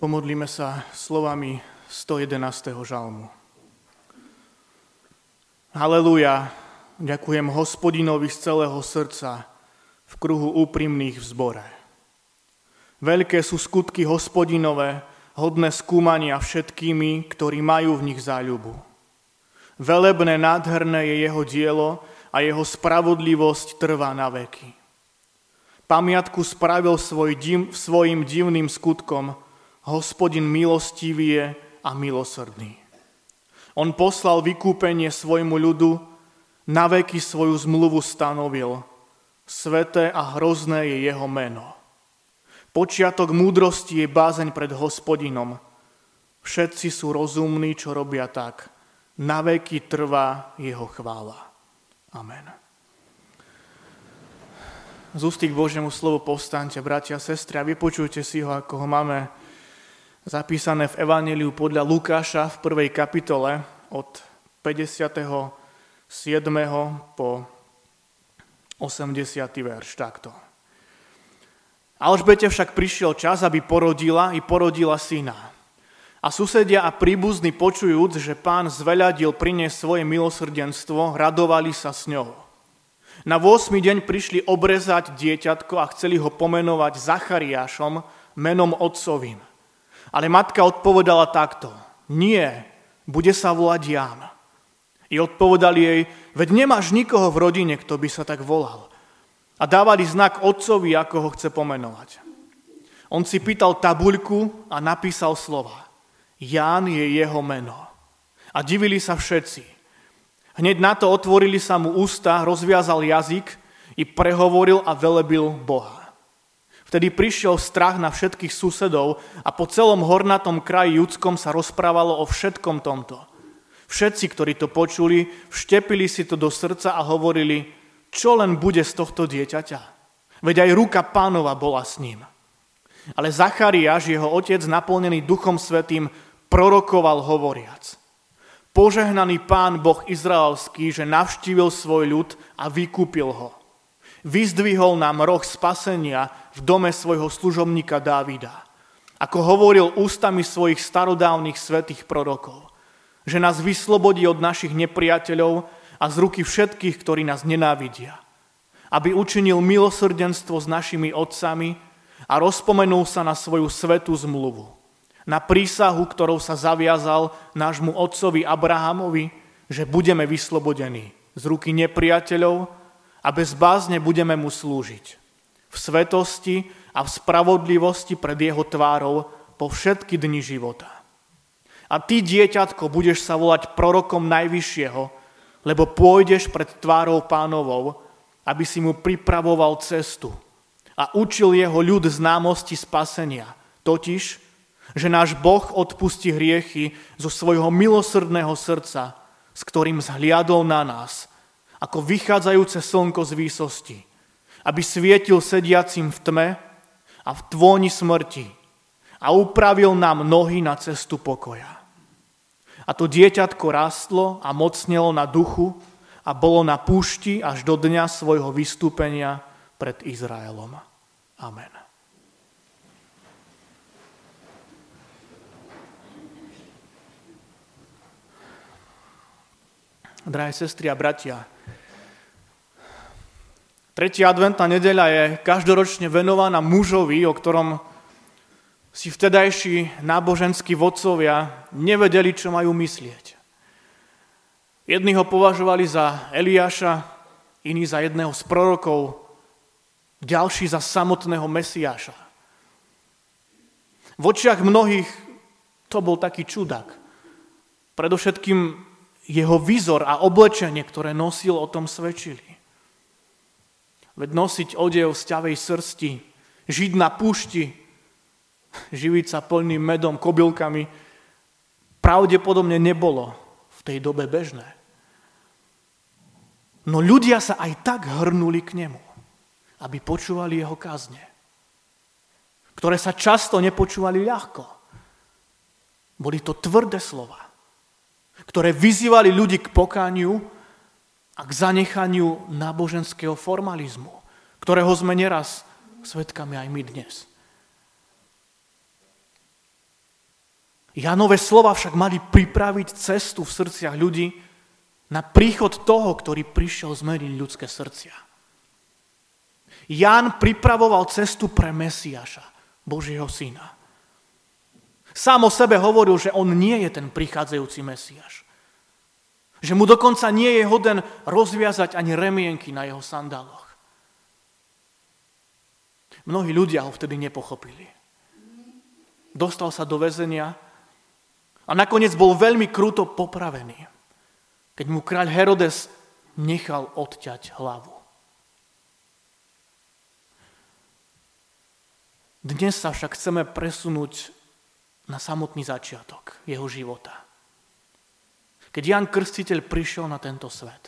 Pomodlíme sa slovami 111. žalmu. Halelúja, ďakujem Hospodinovi z celého srdca v kruhu úprimných v zbore. Veľké sú skutky Hospodinové, hodné skúmania všetkými, ktorí majú v nich záľubu. Velebné, nádherné je jeho dielo a jeho spravodlivosť trvá na veky. Pamiatku spravil svojim divným skutkom, Hospodin milostivý je a milosrdný. On poslal vykúpenie svojmu ľudu, na veky svoju zmluvu stanovil. Sveté a hrozné je jeho meno. Počiatok múdrosti je bázeň pred Hospodinom. Všetci sú rozumní, čo robia tak. Na veky trvá jeho chvála. Amen. Z ústy k Božiemu slovu povstaňte, bratia a sestry, a vypočujte si ho, ako ho máme zapísané v Evanjeliu podľa Lukáša v 1. kapitole od 57. po 80. verš. Takto. Alžbete však prišiel čas, aby porodila syna. A susedia a príbuzní počujúc, že Pán zveľadil priniesť svoje milosrdenstvo, radovali sa s ňou. Na 8. deň prišli obrezať dieťatko a chceli ho pomenovať Zachariášom, menom otcovým. Ale matka odpovedala takto: Nie, bude sa volať Ján. I odpovedali jej: Veď nemáš nikoho v rodine, kto by sa tak volal. A dávali znak otcovi, ako ho chce pomenovať. On si pýtal tabuľku a napísal slova: Ján je jeho meno. A divili sa všetci. Hneď na to otvorili sa mu ústa, rozviazal jazyk i prehovoril a velebil Boha. Vtedy prišiel strach na všetkých susedov a po celom hornatom kraji judskom sa rozprávalo o všetkom tomto. Všetci, ktorí to počuli, vštepili si to do srdca a hovorili: Čo len bude z tohto dieťaťa? Veď aj ruka Pánova bola s ním. Ale Zachariáš, jeho otec, naplnený Duchom Svätým, prorokoval hovoriac: Požehnaný Pán Boh izraelský, že navštívil svoj ľud a vykúpil ho. Vyzdvihol nám roh spasenia v dome svojho služobníka Dávida. Ako hovoril ústami svojich starodávnych svätých prorokov, že nás vyslobodí od našich nepriateľov a z ruky všetkých, ktorí nás nenávidia. Aby učinil milosrdenstvo s našimi otcami a rozpomenul sa na svoju svätú zmluvu. Na prísahu, ktorou sa zaviazal nášmu otcovi Abrahamovi, že budeme vyslobodení z ruky nepriateľov a bez bázne budeme mu slúžiť. V svetosti a v spravodlivosti pred jeho tvárou po všetky dni života. A ty, dieťatko, budeš sa volať prorokom Najvyššieho, lebo pôjdeš pred tvárou Pánovou, aby si mu pripravoval cestu a učil jeho ľud známosti spasenia, totiž, že náš Boh odpustí hriechy zo svojho milosrdného srdca, s ktorým zhliadol na nás, ako vychádzajúce slnko z výsosti, aby svietil sediacim v tme a v tvoni smrti a upravil nám nohy na cestu pokoja. A to dieťatko rástlo a mocnelo na duchu a bolo na púšti až do dňa svojho vystúpenia pred Izraelom. Amen. Drahé sestry a bratia, 3. adventná nedeľa je každoročne venovaná mužovi, o ktorom si vtedajší náboženskí vodcovia nevedeli, čo majú myslieť. Jedni ho považovali za Eliáša, iní za jedného z prorokov, ďalší za samotného Mesiáša. V očiach mnohých to bol taký čudák. Predovšetkým jeho výzor a oblečenie, ktoré nosil, o tom svedčili. Veď nosiť odev z ťavej srsti, žiť na púšti, živiť sa plným medom, kobylkami, pravdepodobne nebolo v tej dobe bežné. No ľudia sa aj tak hrnuli k nemu, aby počúvali jeho kázne, ktoré sa často nepočúvali ľahko. Boli to tvrdé slova, ktoré vyzývali ľudí k pokániu a k zanechaniu náboženského formalizmu, ktorého sme neraz svedkami aj my dnes. Jánove slova však mali pripraviť cestu v srdciach ľudí na príchod toho, ktorý prišiel zmeniť ľudské srdcia. Ján pripravoval cestu pre Mesiáša, Božieho syna. Sám o sebe hovoril, že on nie je ten prichádzajúci Mesiáš. Že mu dokonca nie je hoden rozviazať ani remienky na jeho sandáloch. Mnohí ľudia ho vtedy nepochopili. Dostal sa do väzenia a nakoniec bol veľmi kruto popravený, keď mu kráľ Herodes nechal odťať hlavu. Dnes sa však chceme presunúť na samotný začiatok jeho života. Keď Ján Krstiteľ prišiel na tento svet.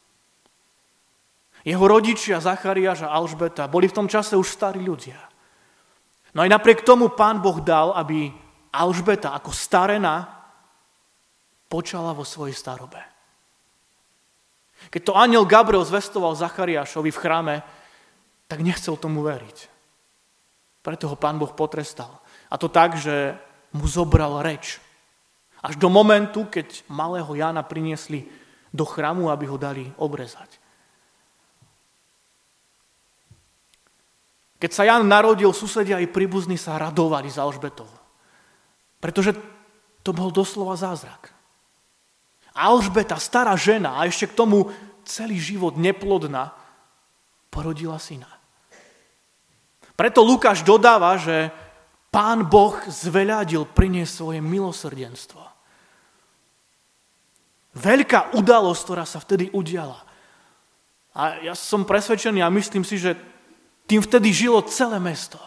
Jeho rodičia Zachariáš a Alžbeta boli v tom čase už starí ľudia. No aj napriek tomu Pán Boh dal, aby Alžbeta ako starena počala vo svojej starobe. Keď to anjel Gabriel zvestoval Zachariášovi v chráme, tak nechcel tomu veriť. Preto ho Pán Boh potrestal. A to tak, že mu zobral reč. Až do momentu, keď malého Jána priniesli do chrámu, aby ho dali obrezať. Keď sa Ján narodil, susedia i príbuzní sa radovali za Alžbetou. Pretože to bol doslova zázrak. Alžbeta, stará žena a ešte k tomu celý život neplodná, porodila syna. Preto Lukáš dodáva, že Pán Boh zveľadil priniesť svoje milosrdenstvo. Veľká udalosť, ktorá sa vtedy udiala. A ja som presvedčený a myslím si, že tým vtedy žilo celé mesto.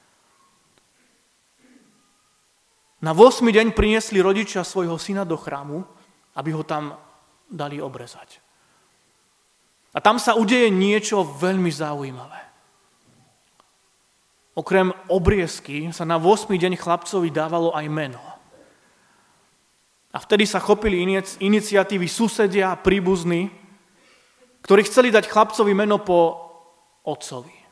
Na 8. deň priniesli rodičia svojho syna do chrámu, aby ho tam dali obrezať. A tam sa udeje niečo veľmi zaujímavé. Okrem obriezky sa na 8. deň chlapcovi dávalo aj meno. A vtedy sa chopili iniciatívy susedia a príbuzní, ktorí chceli dať chlapcovi meno po otcovi.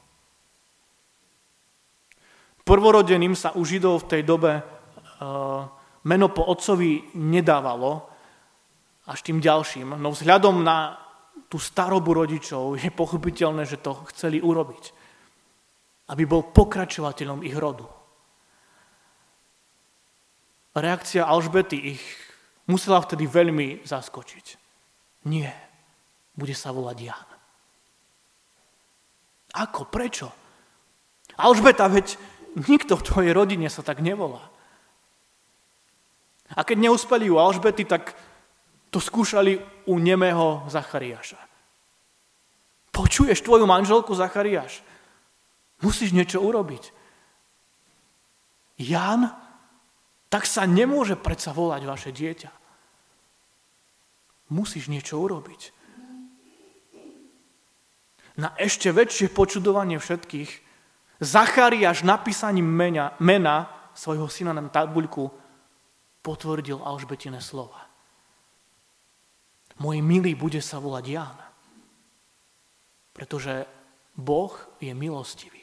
Prvorodeným sa u Židov v tej dobe meno po otcovi nedávalo, až tým ďalším. No vzhľadom na tú starobu rodičov je pochopiteľné, že to chceli urobiť. Aby bol pokračovateľom ich rodu. Reakcia Alžbety ich musela vtedy veľmi zaskočiť. Nie, bude sa volať Ján. Ako? Prečo? Alžbeta, veď nikto v tvojej rodine sa tak nevolá. A keď neúspeli u Alžbety, tak to skúšali u nemého Zachariáša. Počuješ tvoju manželku, Zachariáš? Musíš niečo urobiť. Ján? Tak sa nemôže predsa volať vaše dieťa. Musíš niečo urobiť. Na ešte väčšie počudovanie všetkých, Zachariáš napísaním mena svojho syna na tabuľku potvrdil Alžbetine slova. Môj milý bude sa volať Ján, pretože Boh je milostivý.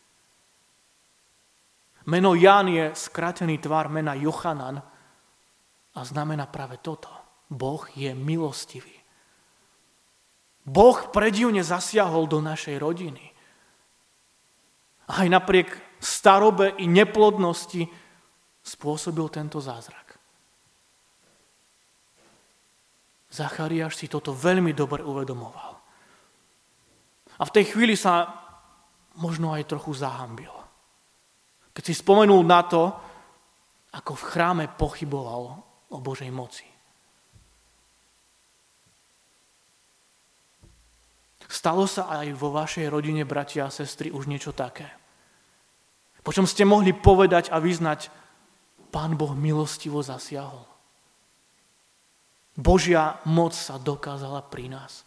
Meno Ján je skrátený tvar mena Jochanan a znamená práve toto. Boh je milostivý. Boh predivne zasiahol do našej rodiny. Aj napriek starobe i neplodnosti spôsobil tento zázrak. Zachariáš si toto veľmi dobre uvedomoval. A v tej chvíli sa možno aj trochu zahambil. Keď si spomenul na to, ako v chráme pochyboval o Božej moci. Stalo sa aj vo vašej rodine, bratia a sestry, už niečo také. Po čom ste mohli povedať a vyznať, Pán Boh milostivo zasiahol. Božia moc sa dokázala pri nás.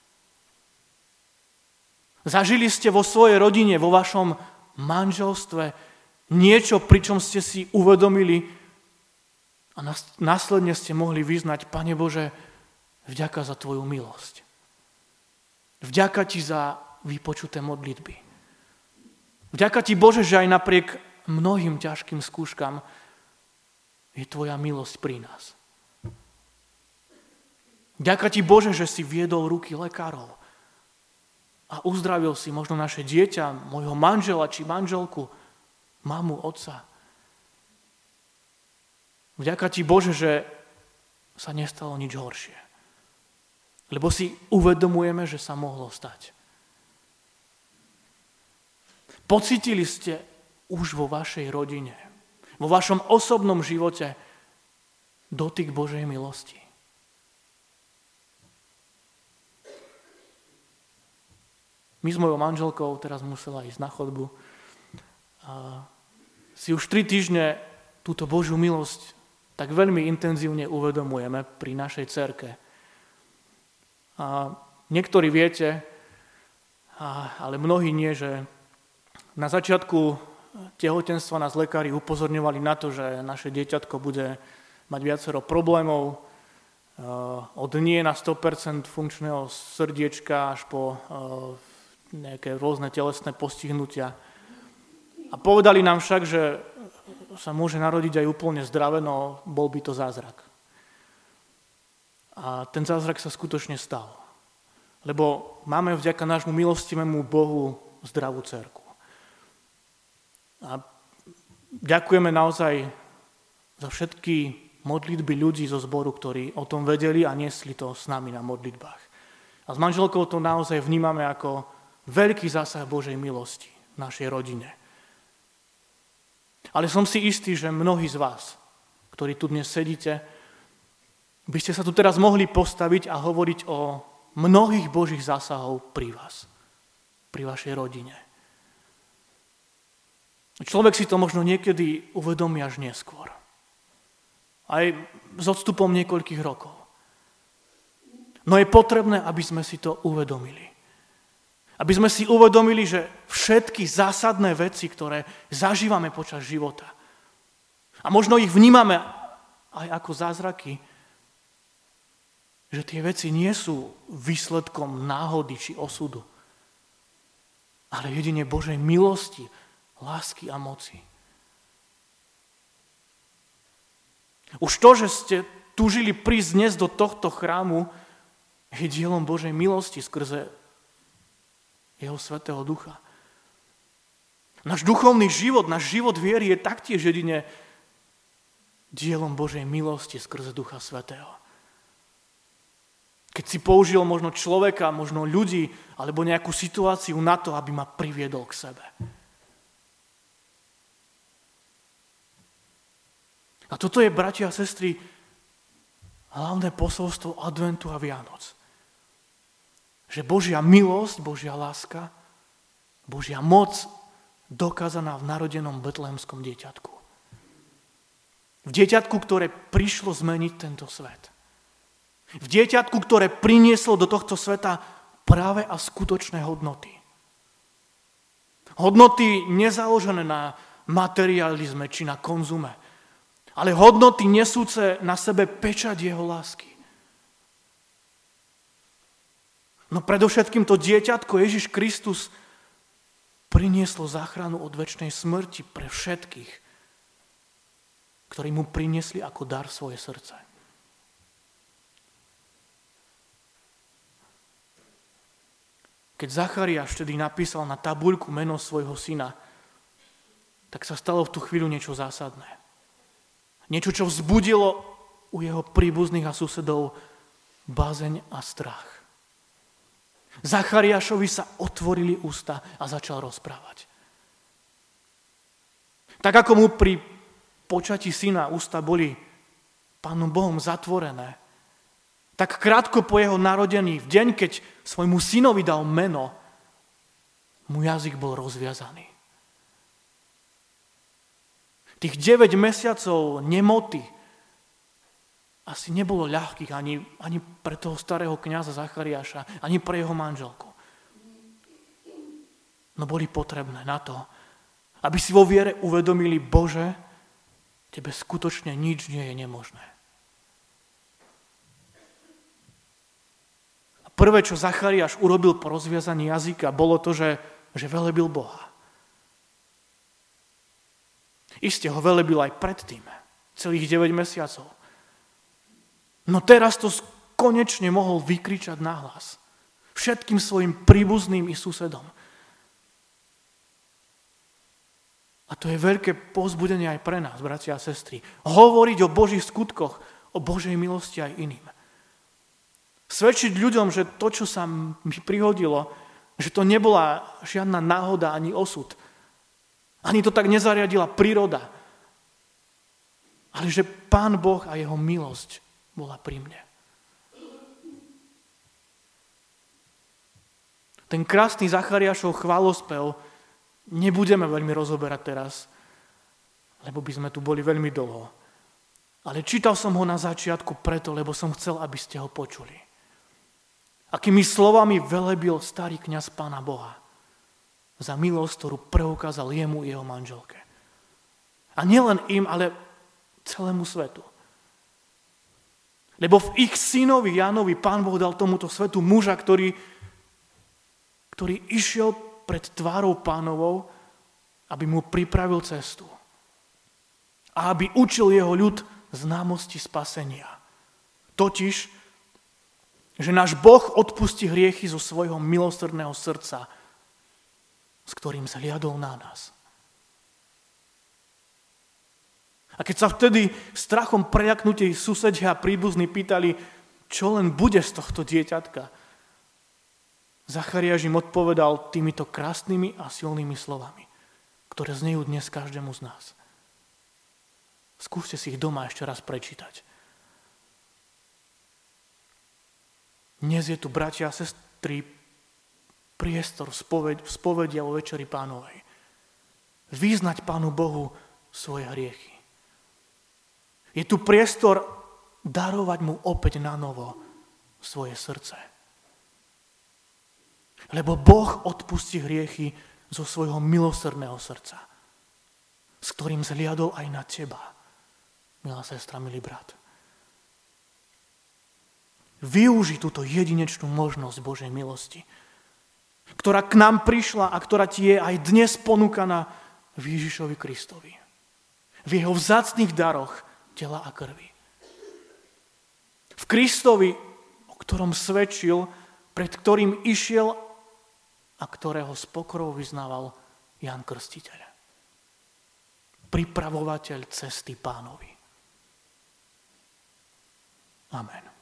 Zažili ste vo svojej rodine, vo vašom manželstve niečo, pričom ste si uvedomili a následne ste mohli vyznať, Pane Bože, vďaka za tvoju milosť. Vďaka ti za vypočuté modlitby. Vďaka ti, Bože, že aj napriek mnohým ťažkým skúškam je tvoja milosť pri nás. Ďakujem ti, Bože, že si viedol ruky lekárov a uzdravil si možno naše dieťa, môjho manžela či manželku, mamu, otca. Vďaka ti, Bože, že sa nestalo nič horšie. Lebo si uvedomujeme, že sa mohlo stať. Pocítili ste už vo vašej rodine, vo vašom osobnom živote dotyk Božej milosti. My s mojou manželkou teraz musela ísť na chodbu a si už 3 týždne túto Božiu milosť tak veľmi intenzívne uvedomujeme pri našej cerke. A niektorí viete, ale mnohí nie, že na začiatku tehotenstva nás lekári upozorňovali na to, že naše dieťatko bude mať viacero problémov, od nie na 100% funkčného srdiečka až po nejaké rôzne telesné postihnutia. A povedali nám však, že sa môže narodiť aj úplne zdravé, no bol by to zázrak. A ten zázrak sa skutočne stal. Lebo máme vďaka nášmu milostivému Bohu zdravú dcérku. A ďakujeme naozaj za všetky modlitby ľudí zo zboru, ktorí o tom vedeli a niesli to s nami na modlitbách. A s manželkou to naozaj vnímame ako veľký zásah Božej milosti v našej rodine. Ale som si istý, že mnohí z vás, ktorí tu dnes sedíte, by ste sa tu teraz mohli postaviť a hovoriť o mnohých Božích zásahov pri vás, pri vašej rodine. Človek si to možno niekedy uvedomí až neskôr. Aj s odstupom niekoľkých rokov. No je potrebné, aby sme si to uvedomili. Aby sme si uvedomili, že všetky zásadné veci, ktoré zažívame počas života, a možno ich vnímame aj ako zázraky, že tie veci nie sú výsledkom náhody či osudu, ale jedine Božej milosti, lásky a moci. Už to, že ste túžili prísť dnes do tohto chrámu, je dielom Božej milosti skrze Jeho Svätého Ducha. Náš duchovný život, náš život viery je taktiež jedine dielom Božej milosti skrze Ducha Svätého. Keď si použil možno človeka, možno ľudí, alebo nejakú situáciu na to, aby ma priviedol k sebe. A toto je, bratia a sestry, hlavné posolstvo adventu a Vianoc. Že Božia milosť, Božia láska, Božia moc dokázaná v narodenom betlehemskom dieťatku. V dieťatku, ktoré prišlo zmeniť tento svet. V dieťatku, ktoré prinieslo do tohto sveta práve a skutočné hodnoty. Hodnoty nezaložené na materializme či na konzume, ale hodnoty nesúce na sebe pečať jeho lásky. No predovšetkým to dieťatko Ježiš Kristus prinieslo záchranu od večnej smrti pre všetkých, ktorí mu priniesli ako dar svoje srdce. Keď Zachariáš vtedy napísal na tabuľku meno svojho syna, tak sa stalo v tú chvíľu niečo zásadné. Niečo, čo vzbudilo u jeho príbuzných a susedov bázeň a strach. Zachariášovi sa otvorili ústa a začal rozprávať. Tak ako mu pri počatí syna ústa boli Pánom Bohom zatvorené, tak krátko po jeho narodení, v deň, keď svojmu synovi dal meno, mu jazyk bol rozviazaný. Tých 9 mesiacov nemoty asi nebolo ľahkých ani pre toho starého kňaza Zachariáša, ani pre jeho manželku. No boli potrebné na to, aby si vo viere uvedomili, Bože, tebe skutočne nič nie je nemožné. A prvé, čo Zachariáš urobil po rozviazaní jazyka, bolo to, že velebil Boha. Iste ho velebil aj predtým. celých 9 mesiacov. No teraz to konečne mohol vykričať nahlas. Všetkým svojim príbuzným i susedom. A to je veľké povzbudenie aj pre nás, bratia a sestry. Hovoriť o Božích skutkoch, o Božej milosti aj iným. Svedčiť ľuďom, že to, čo sa mi prihodilo, že to nebola žiadna náhoda ani osud. Ani to tak nezariadila príroda. Ale že Pán Boh a jeho milosť bola pri mne. Ten krásny Zachariášov chválospev nebudeme veľmi rozoberať teraz, lebo by sme tu boli veľmi dlho. Ale čítal som ho na začiatku preto, lebo som chcel, aby ste ho počuli. Akými slovami velebil starý kňaz Pána Boha za milosť, ktorú preukázal jemu i jeho manželke. A nielen im, ale celému svetu. Lebo v ich synovi Jánovi Pán Boh dal tomuto svetu muža, ktorý išiel pred tvárou Pánovou, aby mu pripravil cestu. A aby učil jeho ľud známosti spasenia. Totiž, že náš Boh odpustí hriechy zo svojho milosrdného srdca, s ktorým zhliadol na nás. A keď sa vtedy strachom preľaknutí susedia a príbuzní pýtali, čo len bude z tohto dieťatka, Zachariáš im odpovedal týmito krásnymi a silnými slovami, ktoré znejú dnes každému z nás. Skúste si ich doma ešte raz prečítať. Dnes je tu, bratia a sestry, priestor v spovedi a vo Večeri Pánovej. Vyznať Pánu Bohu svoje hriechy. Je tu priestor darovať mu opäť na novo svoje srdce. Lebo Boh odpustí hriechy zo svojho milosrdného srdca, s ktorým zliadol aj na teba, milá sestra, milý brat. Využi túto jedinečnú možnosť Božej milosti, ktorá k nám prišla a ktorá ti je aj dnes ponúkaná v Ježišovi Kristovi. V jeho vzácnych daroch tela a krvi. V Kristovi, o ktorom svedčil, pred ktorým išiel a ktorého s pokorou vyznával Ján Krstiteľ. Pripravovateľ cesty Pánovi. Amen.